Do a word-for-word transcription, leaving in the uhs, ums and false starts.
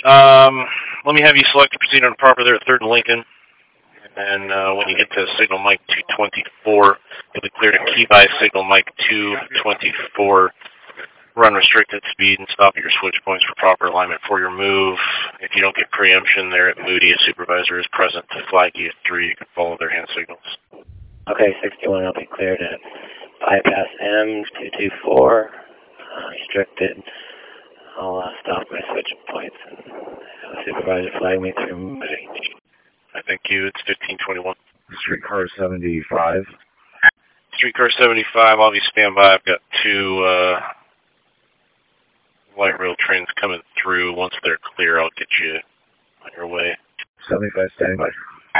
Um, let me have you select the proceed on proper there at third and Lincoln. And then uh, when you get to signal Mike two twenty-four, you'll be clear to key by signal Mike two twenty-four. Run restricted speed and stop at your switch points for proper alignment for your move. If you don't get preemption there at Moody, a supervisor is present to flag you three. You can follow their hand signals. Okay, sixty-one, I'll be clear to bypass M two twenty-four, uh, restricted. I'll uh, stop my switch points and have a supervisor flag me through Moody. I thank you. It's fifteen twenty-one. Streetcar seventy-five. Streetcar seventy-five, I'll be standby. I've got two uh, light rail trains coming through. Once they're clear, I'll get you on your way. seventy-five standing by.